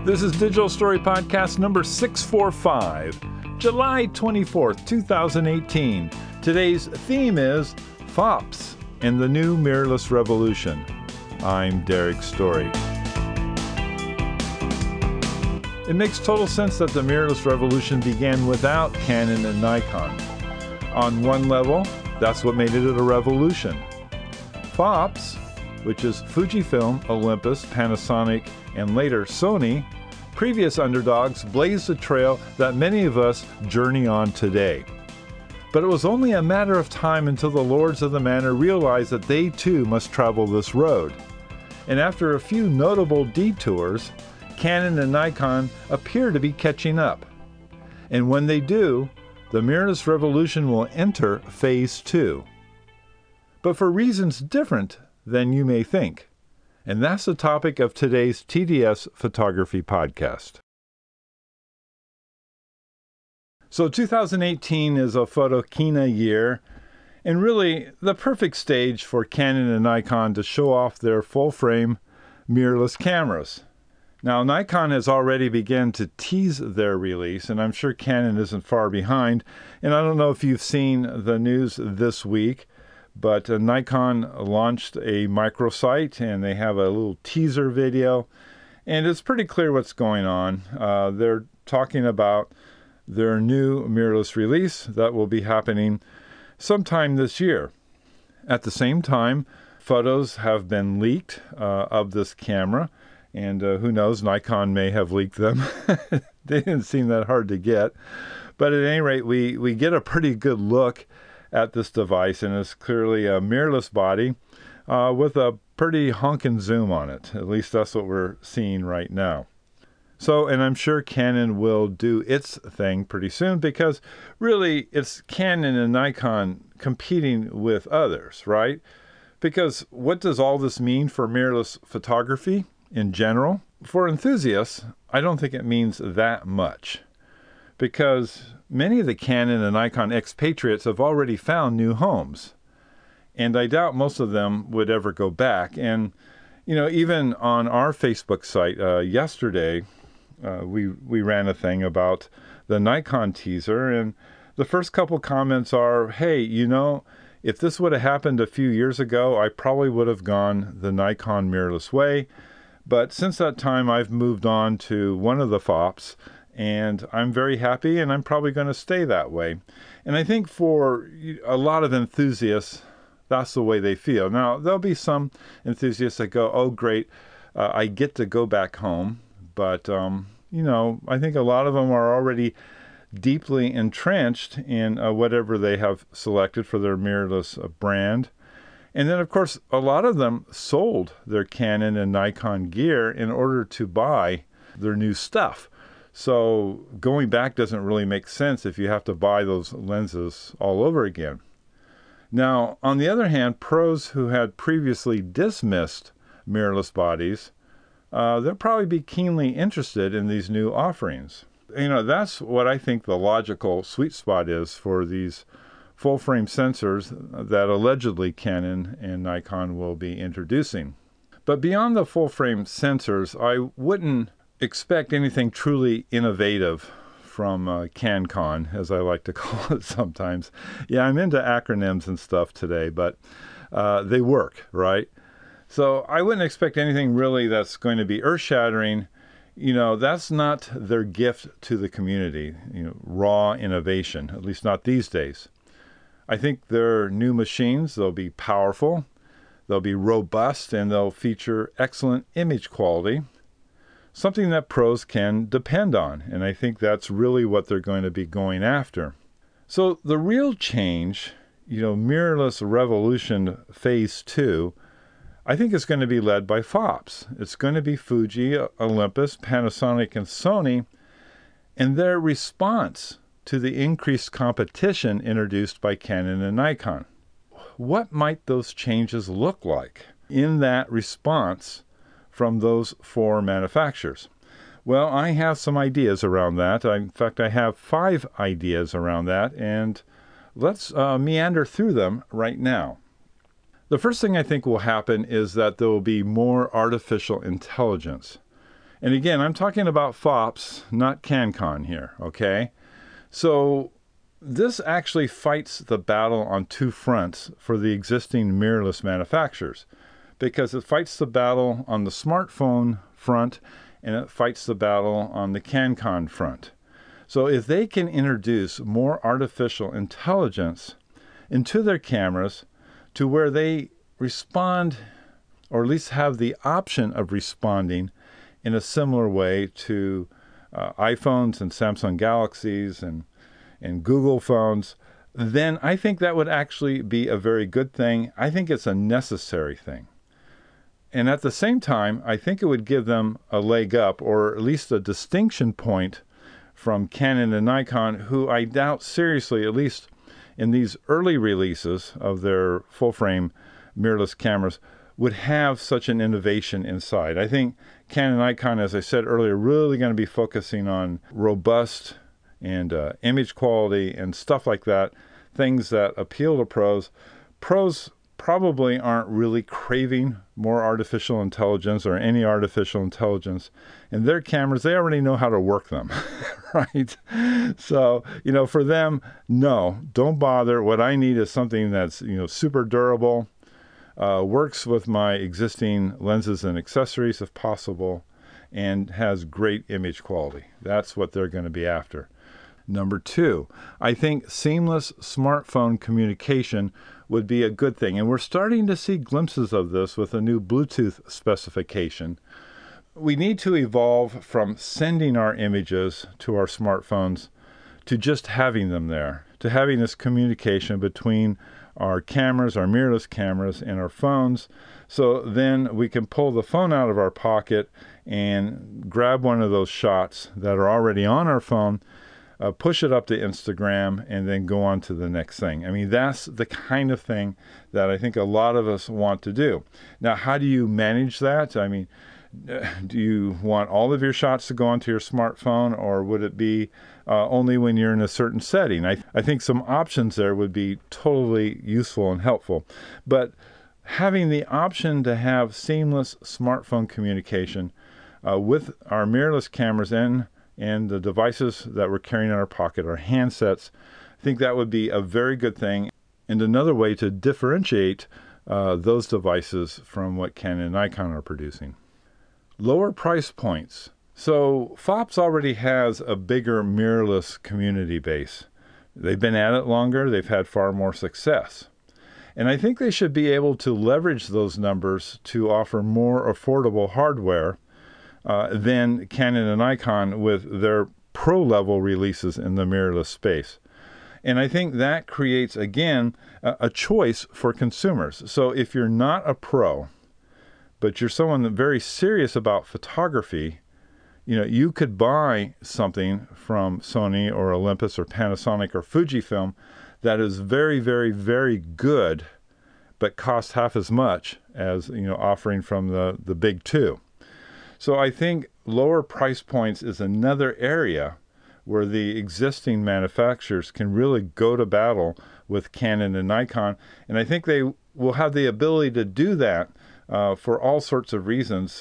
This is Digital Story Podcast number 645, July 24th, 2018. Today's theme is FOPs and the New Mirrorless Revolution. I'm Derek Story. It makes total sense that the mirrorless revolution began without Canon and Nikon. On one level, that's what made it a revolution. FOPs, which is Fujifilm, Olympus, Panasonic, and later Sony, previous underdogs blazed a trail that many of us journey on today. But it was only a matter of time until the lords of the manor realized that they too must travel this road. And after a few notable detours, Canon and Nikon appear to be catching up. And when they do, the mirrorless revolution will enter phase 2. But for reasons different than you may think. And that's the topic of today's TDS Photography Podcast. So 2018 is a photokina year, and really the perfect stage for Canon and Nikon to show off their full-frame mirrorless cameras. Now, Nikon has already begun to tease their release, and I'm sure Canon isn't far behind. And I don't know if you've seen the news this week, but Nikon launched a microsite, and they have a little teaser video, and it's pretty clear what's going on. They're talking about their new mirrorless release that will be happening sometime this year. At the same time, photos have been leaked of this camera, and who knows, Nikon may have leaked them. They didn't seem that hard to get. But at any rate, we get a pretty good look at this device, and it's clearly a mirrorless body with a pretty honkin' zoom on it. At least that's what we're seeing right now. So, and I'm sure Canon will do its thing pretty soon, because really it's Canon and Nikon competing with others, right? Because what does all this mean for mirrorless photography in general? For enthusiasts, I don't think it means that much, because many of the Canon and Nikon expatriates have already found new homes, and I doubt most of them would ever go back. And, you know, even on our Facebook site yesterday, we ran a thing about the Nikon teaser, and the first couple comments are, hey, you know, if this would have happened a few years ago, I probably would have gone the Nikon mirrorless way. But since that time, I've moved on to one of the FOPs, and I'm very happy, and I'm probably going to stay that way. And I think for a lot of enthusiasts, that's the way they feel. Now, there'll be some enthusiasts that go, oh, great, I get to go back home. But, you know, I think a lot of them are already deeply entrenched in whatever they have selected for their mirrorless brand. And then, of course, a lot of them sold their Canon and Nikon gear in order to buy their new stuff. So going back doesn't really make sense if you have to buy those lenses all over again. Now, on the other hand, pros who had previously dismissed mirrorless bodies, they'll probably be keenly interested in these new offerings. You know, that's what I think the logical sweet spot is for these full-frame sensors that allegedly Canon and Nikon will be introducing. But beyond the full-frame sensors, I wouldn't expect anything truly innovative from CanCon, as I like to call it sometimes. Yeah, I'm into acronyms and stuff today, but they work, right? So I wouldn't expect anything really that's going to be earth-shattering. You know, that's not their gift to the community, you know, raw innovation, at least not these days. I think their new machines, they'll be powerful, they'll be robust, and they'll feature excellent image quality, something that pros can depend on. And I think that's really what they're going to be going after. So the real change, you know, mirrorless revolution phase 2, I think it's going to be led by FOPs. It's going to be Fuji, Olympus, Panasonic, and Sony, and their response to the increased competition introduced by Canon and Nikon. What might those changes look like in that response from those four manufacturers? Well, I have some ideas around that. In fact, I have 5 ideas around that, and let's meander through them right now. The first thing I think will happen is that there will be more artificial intelligence. And again, I'm talking about FOPS, not CanCon here, okay? So this actually fights the battle on two fronts for the existing mirrorless manufacturers, because it fights the battle on the smartphone front and it fights the battle on the CanCon front. So if they can introduce more artificial intelligence into their cameras to where they respond, or at least have the option of responding in a similar way to iPhones and Samsung Galaxies and Google phones, then I think that would actually be a very good thing. I think it's a necessary thing. And at the same time, I think it would give them a leg up, or at least a distinction point from Canon and Nikon, who I doubt seriously, at least in these early releases of their full-frame mirrorless cameras, would have such an innovation inside. I think Canon and Nikon, as I said earlier, really going to be focusing on robust and image quality and stuff like that, things that appeal to pros. Pros probably aren't really craving more artificial intelligence or any artificial intelligence in their cameras. They already know how to work them, right? So, for them, no, don't bother. What I need is something that's, super durable, works with my existing lenses and accessories if possible, and has great image quality. That's what they're going to be after. Number two, I think seamless smartphone communication would be a good thing. And we're starting to see glimpses of this with a new Bluetooth specification. We need to evolve from sending our images to our smartphones to just having them there, to having this communication between our cameras, our mirrorless cameras, and our phones. So then we can pull the phone out of our pocket and grab one of those shots that are already on our phone, push it up to Instagram, and then go on to the next thing. I mean, that's the kind of thing that I think a lot of us want to do. Now, how do you manage that? I mean, do you want all of your shots to go onto your smartphone, or would it be only when you're in a certain setting? I think some options there would be totally useful and helpful. But having the option to have seamless smartphone communication with our mirrorless cameras and the devices that we're carrying in our pocket, our handsets, I think that would be a very good thing, and another way to differentiate those devices from what Canon and Nikon are producing. Lower price points. So FOPS already has a bigger mirrorless community base. They've been at it longer. They've had far more success. And I think they should be able to leverage those numbers to offer more affordable hardware than Canon and Nikon with their pro-level releases in the mirrorless space. And I think that creates, again, a choice for consumers. So if you're not a pro, but you're someone very serious about photography, you could buy something from Sony or Olympus or Panasonic or Fujifilm that is very, very, very good, but costs half as much as, offering from the big two. So I think lower price points is another area where the existing manufacturers can really go to battle with Canon and Nikon. And I think they will have the ability to do that for all sorts of reasons.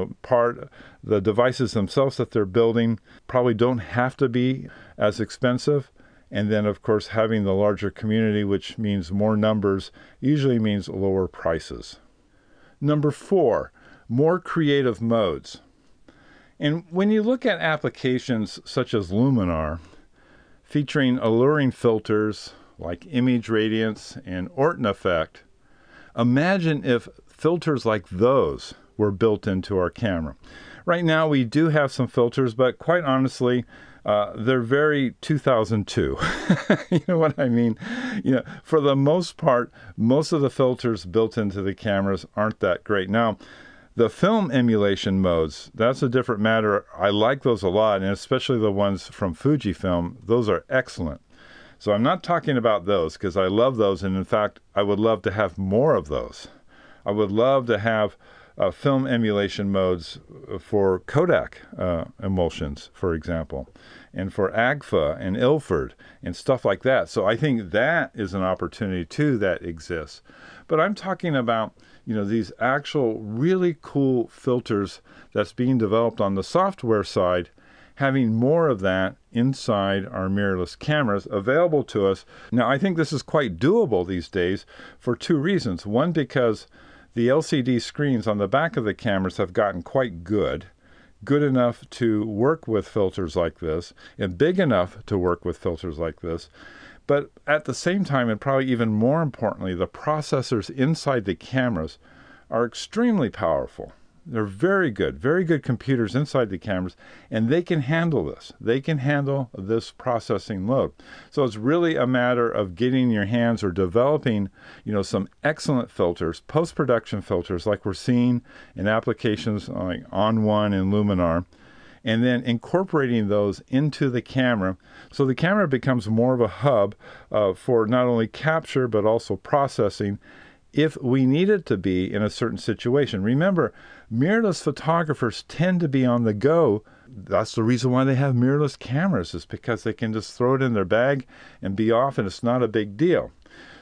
The devices themselves that they're building probably don't have to be as expensive. And then, of course, having the larger community, which means more numbers, usually means lower prices. Number 4, more creative modes. And when you look at applications such as Luminar, featuring alluring filters like image radiance and Orton effect, imagine if filters like those were built into our camera. Right now we do have some filters, but quite honestly, they're very 2002. You know what I mean? For the most part, most of the filters built into the cameras aren't that great. Now, the film emulation modes, that's a different matter. I like those a lot, and especially the ones from Fujifilm. Those are excellent. So I'm not talking about those because I love those, and in fact, I would love to have more of those. I would love to have film emulation modes for Kodak emulsions, for example. and for Agfa and Ilford and stuff like that. So I think that is an opportunity too that exists. But I'm talking about, these actual really cool filters that's being developed on the software side, having more of that inside our mirrorless cameras available to us. Now, I think this is quite doable these days for two reasons. One, because the LCD screens on the back of the cameras have gotten quite good enough to work with filters like this, and big enough to work with filters like this. But at the same time, and probably even more importantly, the processors inside the cameras are extremely powerful. They're very good computers inside the cameras, and they can handle this. They can handle this processing load. So it's really a matter of getting your hands or developing, some excellent filters, post-production filters like we're seeing in applications like ON1 and Luminar, and then incorporating those into the camera. So the camera becomes more of a hub for not only capture, but also processing if we need it to be in a certain situation. Remember, mirrorless photographers tend to be on the go. That's the reason why they have mirrorless cameras, is because they can just throw it in their bag and be off, and it's not a big deal.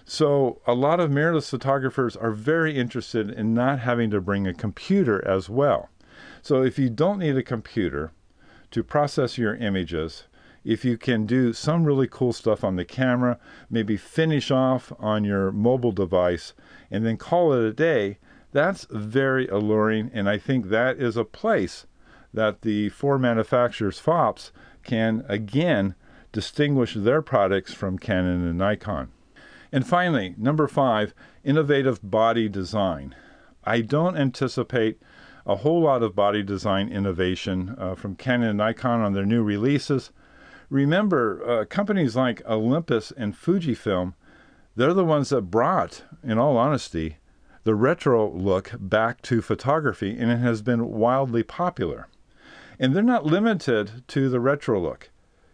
So a lot of mirrorless photographers are very interested in not having to bring a computer as well. So if you don't need a computer to process your images, if you can do some really cool stuff on the camera, maybe finish off on your mobile device, and then call it a day, that's very alluring, and I think that is a place that the four manufacturers, FOPs, can again distinguish their products from Canon and Nikon. And finally, number 5, innovative body design. I don't anticipate a whole lot of body design innovation from Canon and Nikon on their new releases. Remember, companies like Olympus and Fujifilm, they're the ones that brought, in all honesty, the retro look back to photography, and it has been wildly popular. And they're not limited to the retro look.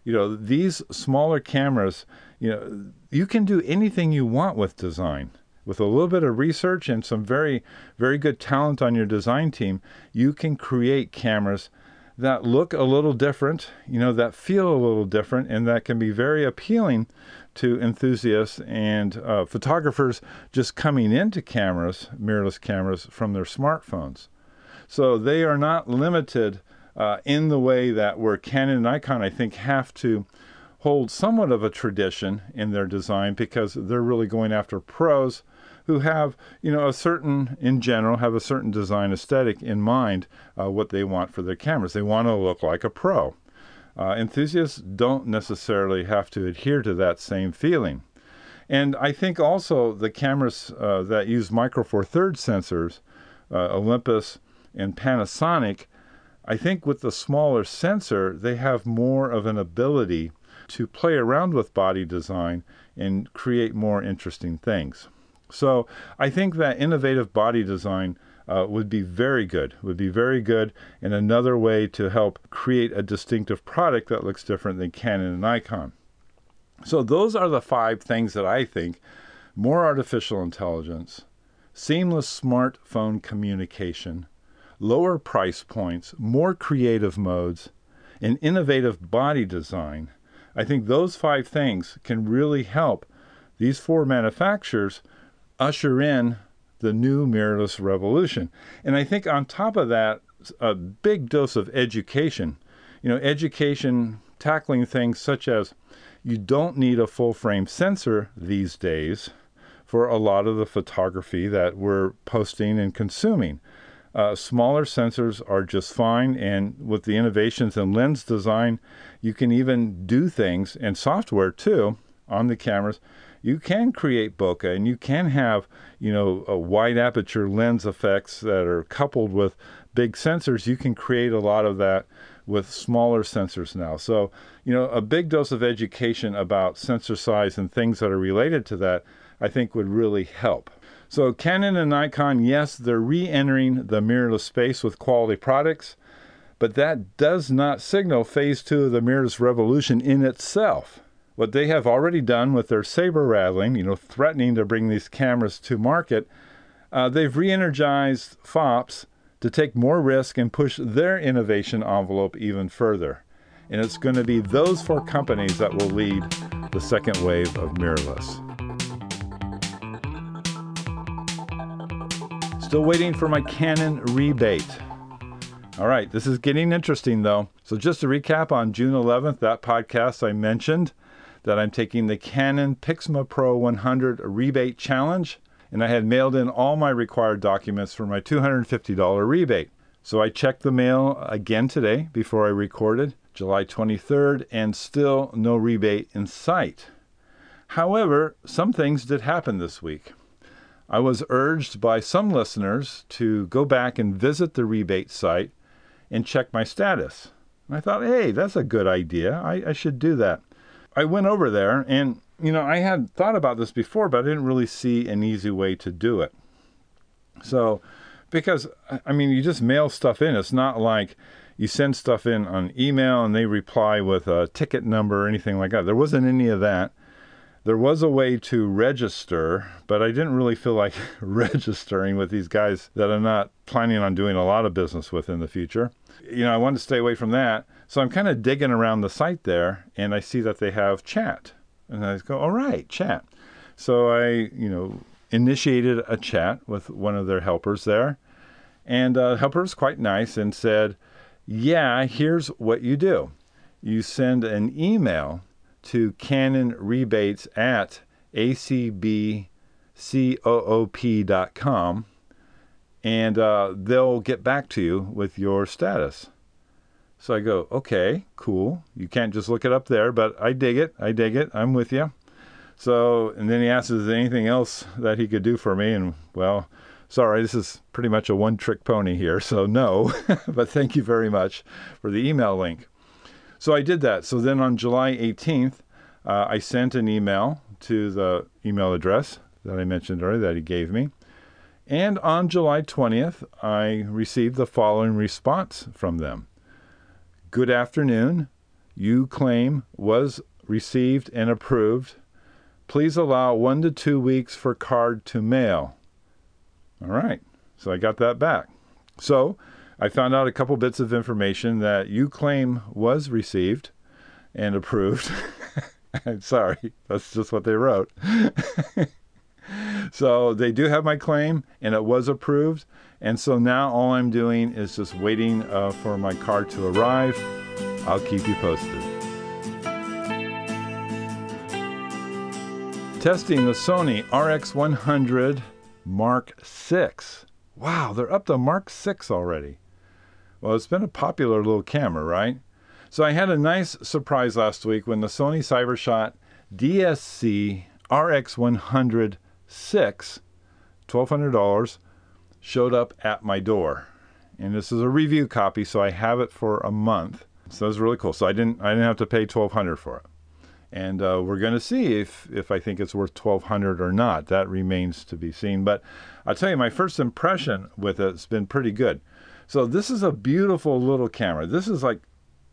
These smaller cameras, you can do anything you want with design. With a little bit of research and some very, very good talent on your design team, you can create cameras that look a little different, that feel a little different, and that can be very appealing to enthusiasts and photographers just coming into cameras, mirrorless cameras, from their smartphones. So they are not limited in the way that where Canon and Nikon, I think, have to hold somewhat of a tradition in their design, because they're really going after pros who have, in general, have a certain design aesthetic in mind, what they want for their cameras. They want to look like a pro. Enthusiasts don't necessarily have to adhere to that same feeling. And I think also the cameras that use Micro Four Thirds sensors, Olympus and Panasonic, I think with the smaller sensor, they have more of an ability to play around with body design and create more interesting things. So I think that innovative body design would be very good, and another way to help create a distinctive product that looks different than Canon and Nikon. So those are the 5 things that I think: more artificial intelligence, seamless smartphone communication, lower price points, more creative modes, and innovative body design. I think those 5 things can really help these 4 manufacturers usher in the new mirrorless revolution. And I think on top of that, a big dose of education. Education tackling things such as you don't need a full-frame sensor these days for a lot of the photography that we're posting and consuming. Smaller sensors are just fine, and with the innovations in lens design, you can even do things, and software too, on the cameras. You can create bokeh, and you can have, a wide aperture lens effects that are coupled with big sensors. You can create a lot of that with smaller sensors now. So, a big dose of education about sensor size and things that are related to that, I think would really help. So Canon and Nikon, yes, they're re-entering the mirrorless space with quality products, but that does not signal phase 2 of the mirrorless revolution in itself. What they have already done with their saber rattling, threatening to bring these cameras to market, they've re-energized FOPs to take more risk and push their innovation envelope even further. And it's going to be those 4 companies that will lead the second wave of mirrorless. Still waiting for my Canon rebate. All right, this is getting interesting though. So just to recap, on June 11th, that podcast I mentioned that I'm taking the Canon Pixma Pro 100 rebate challenge, and I had mailed in all my required documents for my $250 rebate. So I checked the mail again today before I recorded, July 23rd, and still no rebate in sight. However, some things did happen this week. I was urged by some listeners to go back and visit the rebate site and check my status. And I thought, hey, that's a good idea. I should do that. I went over there and, I had thought about this before, but I didn't really see an easy way to do it. So, because, you just mail stuff in. It's not like you send stuff in on email and they reply with a ticket number or anything like that. There wasn't any of that. There was a way to register, but I didn't really feel like registering with these guys that I'm not planning on doing a lot of business with in the future. I wanted to stay away from that. So I'm kind of digging around the site there, and I see that they have chat. And I go, all right, chat. So I, initiated a chat with one of their helpers there. And the helper was quite nice and said, yeah, here's what you do. You send an email to canonrebates@acbcoop.com, and they'll get back to you with your status. So I go, okay, cool. You can't just look it up there, but I dig it. I'm with you. So, and then he asks, is there anything else that he could do for me? And well, sorry, this is pretty much a one-trick pony here, so no. But thank you very much for the email link. So I did that. So then on July 18th, I sent an email to the email address that I mentioned earlier that he gave me. And on July 20th, I received the following response from them. Good afternoon. Your claim was received and approved. Please allow 1 to 2 weeks for card to mail. All right. So I got that back. So I found out a couple bits of information that your claim was received and approved. I'm sorry. That's just what they wrote. So they do have my claim, and it was approved. And so now all I'm doing is just waiting for my card to arrive. I'll keep you posted. Testing the Sony RX100 Mark VI. Wow, they're up to Mark VI already. Well, it's been a popular little camera, right? So I had a nice surprise last week when the Sony CyberShot DSC RX100 6, $1,200, showed up at my door. And this is a review copy, so I have it for a month. So it's really cool. So I didn't have to pay $1,200 for it. And we're going to see if I think it's worth $1,200 or not. That remains to be seen. But I'll tell you, my first impression with it's been pretty good. So this is a beautiful little camera. This is like,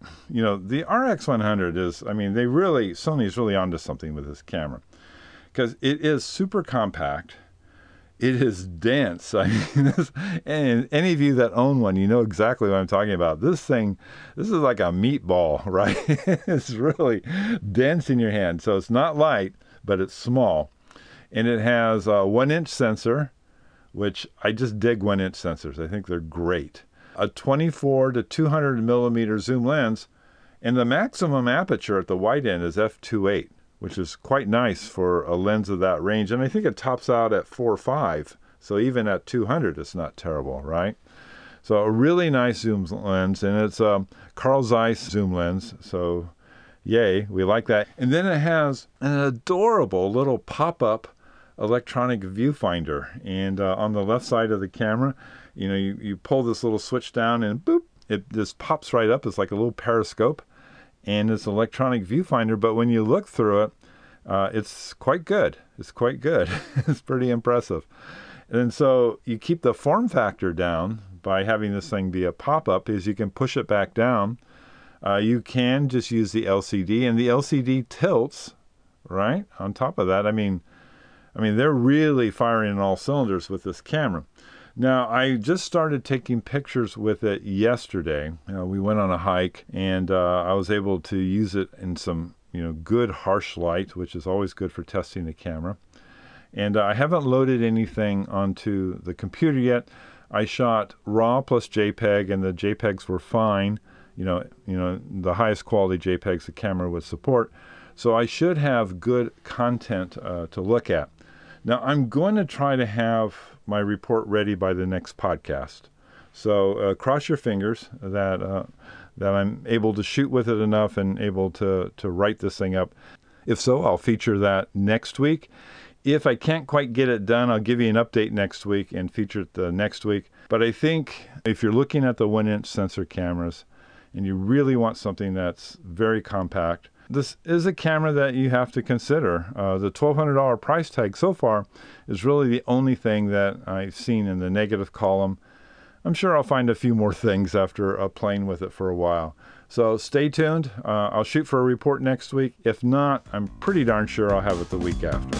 the RX100 is, Sony's really onto something with this camera. Because it is super compact. It is dense. And any of you that own one, you know exactly what I'm talking about. This is like a meatball, right? It's really dense in your hand. So it's not light, but it's small. And it has a 1-inch sensor, which I just dig 1-inch sensors. I think they're great. A 24 to 200 millimeter zoom lens. And the maximum aperture at the wide end is f2.8. Which is quite nice for a lens of that range. And I think it tops out at 4.5. So even at 200, it's not terrible, right? So a really nice zoom lens. And it's a Carl Zeiss zoom lens. So yay, we like that. And then it has an adorable little pop-up electronic viewfinder. And on the left side of the camera, you pull this little switch down and boop, it just pops right up. It's like a little periscope. And it's an electronic viewfinder, but when you look through it, it's quite good. It's pretty impressive. And so you keep the form factor down by having this thing be a pop-up, is you can push it back down. You can just use the LCD, and the LCD tilts, right? On top of that, they're really firing on all cylinders with this camera. Now, I just started taking pictures with it yesterday. We went on a hike, and I was able to use it in some, good harsh light, which is always good for testing the camera. And I haven't loaded anything onto the computer yet. I shot RAW plus JPEG, and the JPEGs were fine. The highest quality JPEGs the camera would support. So I should have good content to look at. Now, I'm going to try to have my report ready by the next podcast. So cross your fingers that I'm able to shoot with it enough and able to write this thing up. If so, I'll feature that next week. If I can't quite get it done, I'll give you an update next week and feature it the next week. But I think if you're looking at the 1-inch sensor cameras and you really want something that's very compact, this is a camera that you have to consider. The $1,200 price tag so far is really the only thing that I've seen in the negative column. I'm sure I'll find a few more things after playing with it for a while. So stay tuned. I'll shoot for a report next week. If not, I'm pretty darn sure I'll have it the week after.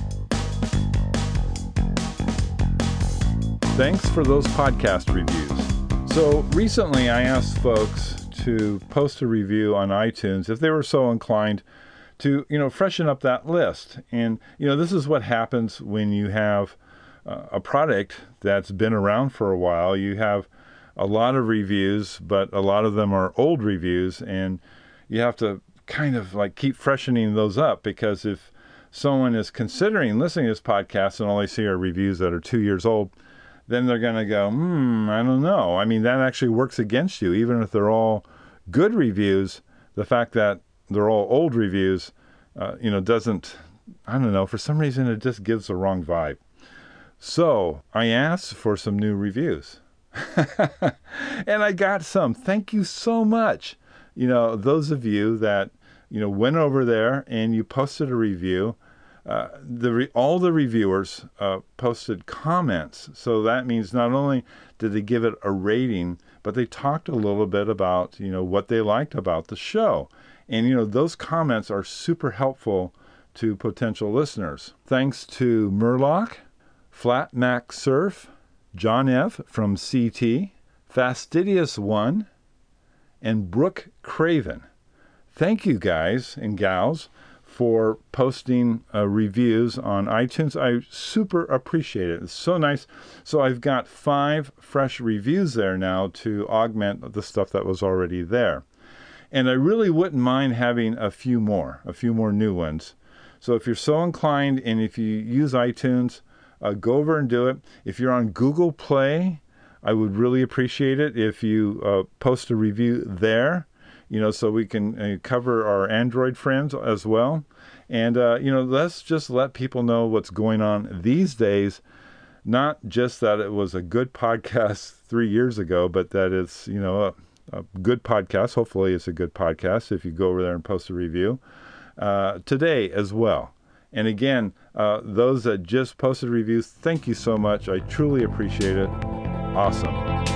Thanks for those podcast reviews. So recently I asked folks to post a review on iTunes if they were so inclined to, freshen up that list. And, this is what happens when you have a product that's been around for a while. You have a lot of reviews, but a lot of them are old reviews, and you have to kind of like keep freshening those up, because if someone is considering listening to this podcast and all they see are reviews that are 2 years old, then they're going to go, I don't know. I mean, that actually works against you. Even if they're all good reviews, the fact that they're all old reviews, doesn't, I don't know, for some reason it just gives the wrong vibe. So I asked for some new reviews. And I got some. Thank you so much. Those of you that, went over there and you posted a review. All the reviewers posted comments. So that means not only did they give it a rating, but they talked a little bit about, what they liked about the show. And, those comments are super helpful to potential listeners. Thanks to Murloc, Flat Mac Surf, John F. from CT, Fastidious One, and Brooke Craven. Thank you guys and gals for posting reviews on iTunes. I super appreciate it. It's so nice. So I've got 5 fresh reviews there now to augment the stuff that was already there. And I really wouldn't mind having a few more new ones. So if you're so inclined and if you use iTunes, go over and do it. If you're on Google Play, I would really appreciate it if you post a review there. So we can cover our Android friends as well. And, let's just let people know what's going on these days. Not just that it was a good podcast 3 years ago, but that it's, a good podcast. Hopefully it's a good podcast if you go over there and post a review today as well. And again, those that just posted reviews, thank you so much. I truly appreciate it. Awesome.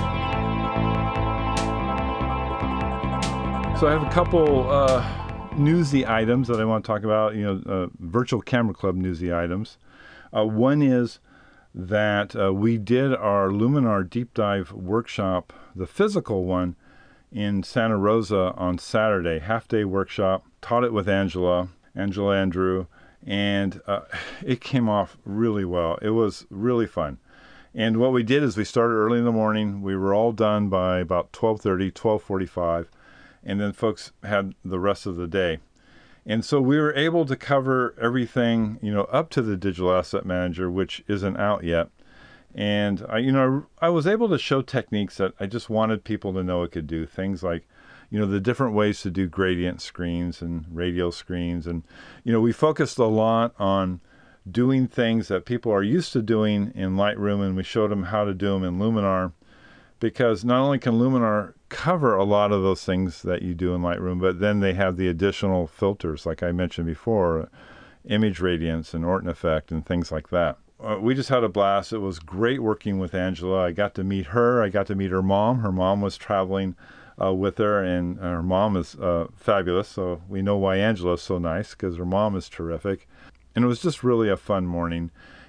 So I have a couple newsy items that I want to talk about, Virtual Camera Club newsy items. One is that we did our Luminar Deep Dive workshop, the physical one, in Santa Rosa on Saturday, half-day workshop. Taught it with Angela Andrew, and it came off really well. It was really fun. And what we did is we started early in the morning. We were all done by about 12:30, 12:45. And then folks had the rest of the day. And so we were able to cover everything, up to the Digital Asset Manager, which isn't out yet. And I was able to show techniques that I just wanted people to know it could do. Things like, the different ways to do gradient screens and radial screens. And, we focused a lot on doing things that people are used to doing in Lightroom, and we showed them how to do them in Luminar. Because not only can Luminar cover a lot of those things that you do in Lightroom, but then they have the additional filters, like I mentioned before, image radiance and Orton effect and things like that. We just had a blast. It was great working with Angela. I got to meet her. I got to meet her mom. Her mom was traveling with her, and her mom is fabulous. So we know why Angela is so nice, because her mom is terrific. And it was just really a fun morning.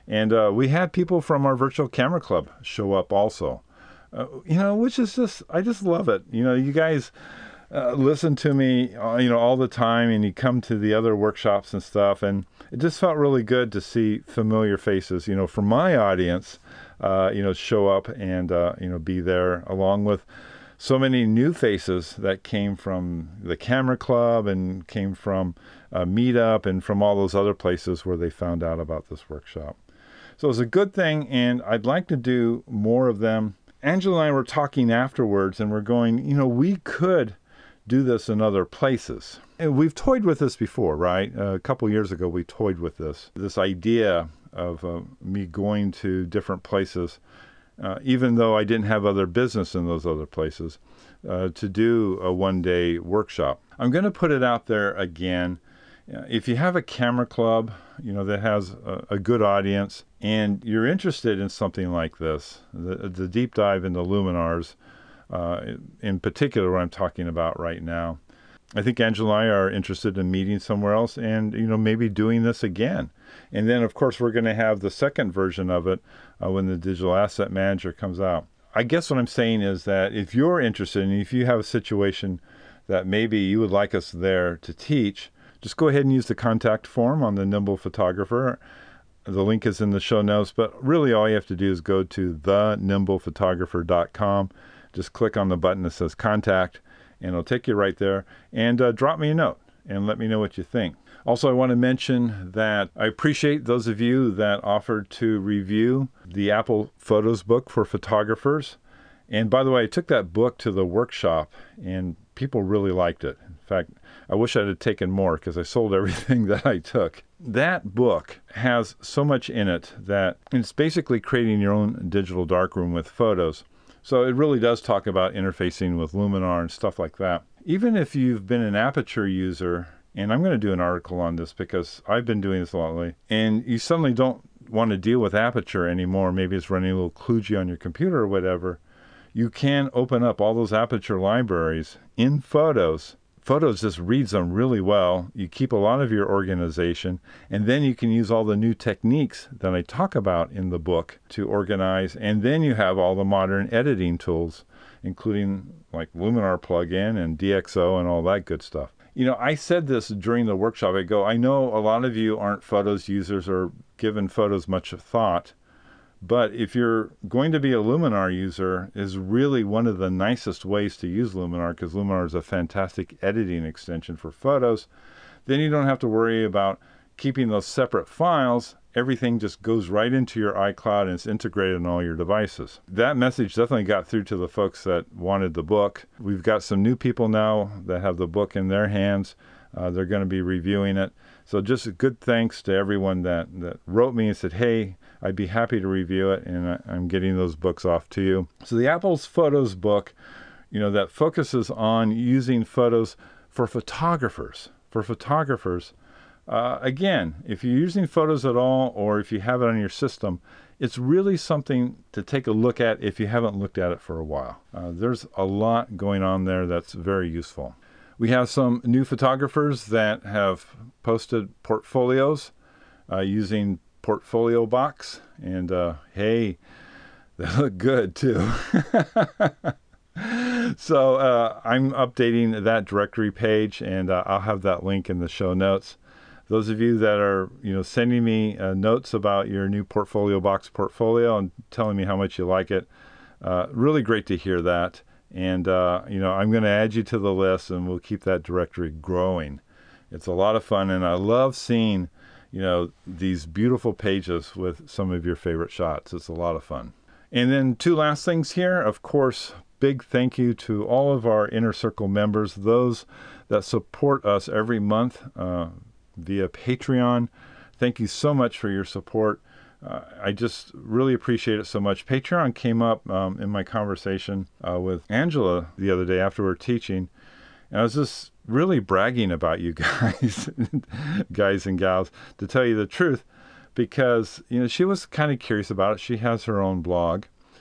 And we had people from our virtual camera club show up also, which is I just love it. You guys listen to me, all the time, and you come to the other workshops and stuff, and it just felt really good to see familiar faces, from my audience, show up and, be there, along with so many new faces that came from the camera club and came from Meetup and from all those other places where they found out about this workshop. So it's a good thing, and I'd like to do more of them. Angela and I were talking afterwards, and we're going, we could do this in other places. And we've toyed with this before, right? A couple years ago, we toyed with this idea of me going to different places, even though I didn't have other business in those other places, to do a one-day workshop. I'm going to put it out there again. If you have a camera club, that has a good audience, and you're interested in something like this, the deep dive into Luminars, in particular what I'm talking about right now, I think Angela and I are interested in meeting somewhere else and, maybe doing this again. And then, of course, we're going to have the second version of it when the Digital Asset Manager comes out. I guess what I'm saying is that if you're interested and if you have a situation that maybe you would like us there to teach, just go ahead and use the contact form on the Nimble Photographer. The link is in the show notes, but really all you have to do is go to thenimble.photographer.com. Just click on the button that says contact, and it'll take you right there. And drop me a note and let me know what you think. Also, I want to mention that I appreciate those of you that offered to review the Apple Photos book for photographers. And by the way, I took that book to the workshop, and people really liked it. In fact, I wish I'd have taken more because I sold everything that I took. That book has so much in it that it's basically creating your own digital darkroom with photos. So it really does talk about interfacing with Luminar and stuff like that. Even if you've been an Aperture user, and I'm going to do an article on this because I've been doing this a lot lately, and you suddenly don't want to deal with Aperture anymore, maybe it's running a little kludgy on your computer or whatever, you can open up all those Aperture libraries in Photos. Photos just reads them really well. You keep a lot of your organization, and then you can use all the new techniques that I talk about in the book to organize, and then you have all the modern editing tools, including like Luminar plugin and DxO and all that good stuff. I said this during the workshop. I know a lot of you aren't Photos users or given Photos much thought, but if you're going to be a Luminar user, is really one of the nicest ways to use Luminar, because Luminar is a fantastic editing extension for photos. Then you don't have to worry about keeping those separate files. Everything just goes right into your iCloud and it's integrated on all your devices. That message definitely got through to the folks that wanted the book. We've got some new people now that have the book in their hands. They're going to be reviewing it. So just a good thanks to everyone that wrote me and said, hey, I'd be happy to review it, and I'm getting those books off to you. So the Apple's Photos book, that focuses on using photos for photographers. Again, if you're using Photos at all, or if you have it on your system, it's really something to take a look at if you haven't looked at it for a while. There's a lot going on there that's very useful. We have some new photographers that have posted portfolios using Portfolio Box, and hey, they look good too. So I'm updating that directory page, and I'll have that link in the show notes. Those of you that are sending me notes about your new Portfolio Box portfolio and telling me how much you like it, really great to hear that. And I'm going to add you to the list, and we'll keep that directory growing. It's a lot of fun, and I love seeing these beautiful pages with some of your favorite shots. It's a lot of fun. And then two last things here. Of course, big thank you to all of our Inner Circle members, those that support us every month via Patreon. Thank you so much for your support. I just really appreciate it so much. Patreon came up in my conversation with Angela the other day after we were teaching, and I was just really bragging about you guys, guys and gals, to tell you the truth, because she was kind of curious about it. She has her own blog,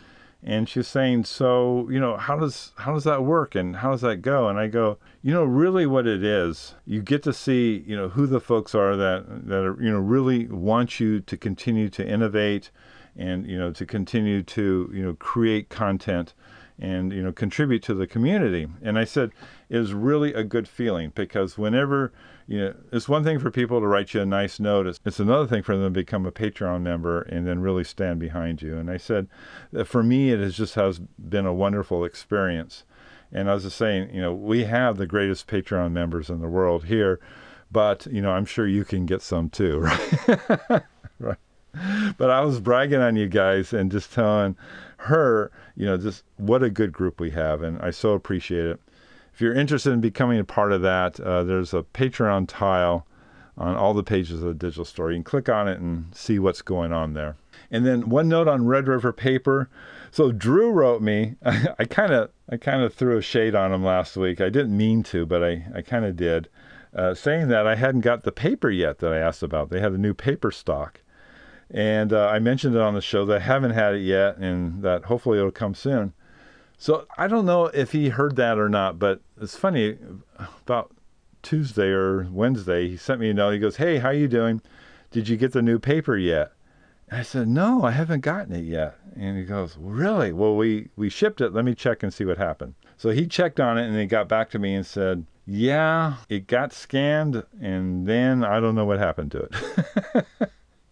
And she's saying, so, how does that work and how does that go? And I go, really what it is, you get to see, who the folks are that are, really want you to continue to innovate and, to continue to, create content and, contribute to the community. And I said, it is really a good feeling because whenever, it's one thing for people to write you a nice note. It's another thing for them to become a Patreon member and then really stand behind you. And I said, for me, has been a wonderful experience. And I was just saying, we have the greatest Patreon members in the world here, but, I'm sure you can get some too, right? Right. But I was bragging on you guys and just telling her, just what a good group we have. And I so appreciate it. If you're interested in becoming a part of that, there's a Patreon tile on all the pages of the digital store. You can click on it and see what's going on there. And then one note on Red River Paper. So Drew wrote me. I kind of threw a shade on him last week. I didn't mean to, but I kind of did, saying that I hadn't got the paper yet that I asked about. They had a new paper stock. And I mentioned it on the show that I haven't had it yet and that hopefully it'll come soon. So I don't know if he heard that or not, but it's funny, about Tuesday or Wednesday, he sent me a note. He goes, hey, how you doing? Did you get the new paper yet? And I said, no, I haven't gotten it yet. And he goes, really? Well, we shipped it. Let me check and see what happened. So he checked on it and he got back to me and said, yeah, it got scanned and then I don't know what happened to it.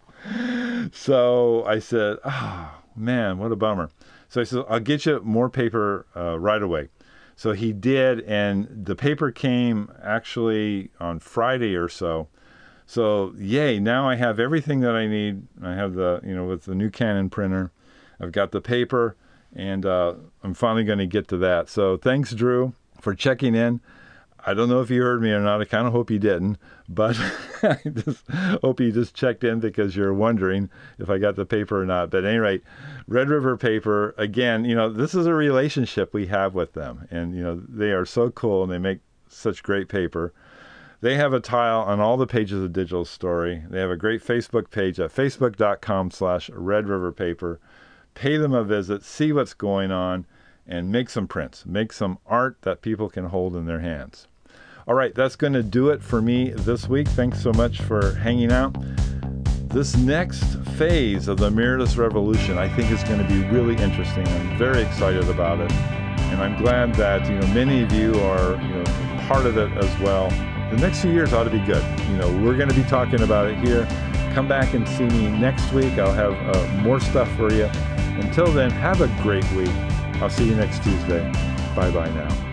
So I said, oh, man, what a bummer. So I said, I'll get you more paper right away. So he did, and the paper came actually on Friday or so. So yay, now I have everything that I need. I have with the new Canon printer, I've got the paper, and I'm finally going to get to that. So thanks, Drew, for checking in. I don't know if you heard me or not. I kind of hope you didn't, but I just hope you just checked in because you're wondering if I got the paper or not. But at any rate, Red River Paper, again, this is a relationship we have with them. And, they are so cool and they make such great paper. They have a tile on all the pages of Digital Story. They have a great Facebook page at facebook.com/Red River Paper. Pay them a visit, see what's going on, and make some prints. Make some art that people can hold in their hands. All right, that's going to do it for me this week. Thanks so much for hanging out. This next phase of the mirrorless revolution, I think, is going to be really interesting. I'm very excited about it, and I'm glad that many of you are part of it as well. The next few years ought to be good. We're going to be talking about it here. Come back and see me next week. I'll have more stuff for you. Until then, have a great week. I'll see you next Tuesday. Bye-bye now.